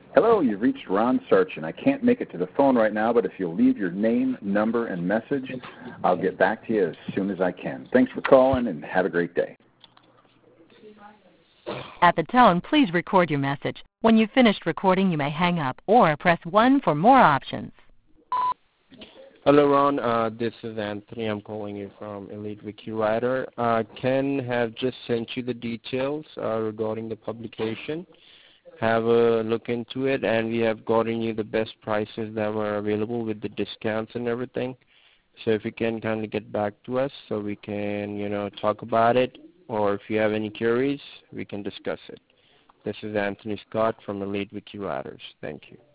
Hello, you've reached Ron Sarchin. I can't make it to the phone right now, but if you'll leave your name, number, and message, I'll get back to you as soon as I can. Thanks for calling, and have a great day. At the tone, please record your message. When you've finished recording, you may hang up or press 1 for more options. Hello, Ron. This is Anthony. I'm calling you from Elite Wiki Writer. Ken have just sent you the details regarding the publication. Have a look into it, and we have gotten you the best prices that were available with the discounts and everything. So if you can kindly get back to us so we can, talk about it, or if you have any queries, we can discuss it. This is Anthony Scott from Elite Wiki Writers. Thank you.